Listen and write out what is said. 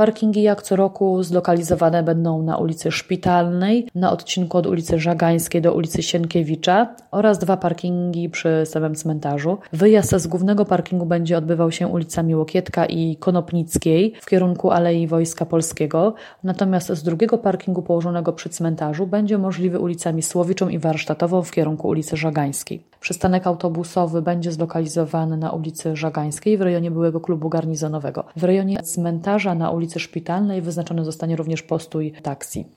Parkingi jak co roku zlokalizowane będą na ulicy Szpitalnej, na odcinku od ulicy Żagańskiej do ulicy Sienkiewicza oraz 2 parkingi przy samym cmentarzu. Wyjazd z głównego parkingu będzie odbywał się ulicami Łokietka i Konopnickiej w kierunku Alei Wojska Polskiego, natomiast z drugiego parkingu położonego przy cmentarzu będzie możliwy ulicami Słowiczą i Warsztatową w kierunku ulicy Żagańskiej. Przystanek autobusowy będzie zlokalizowany na ulicy Żagańskiej w rejonie byłego klubu garnizonowego. W rejonie cmentarza na ulicy Szpitalnej wyznaczony zostanie również postój taksi.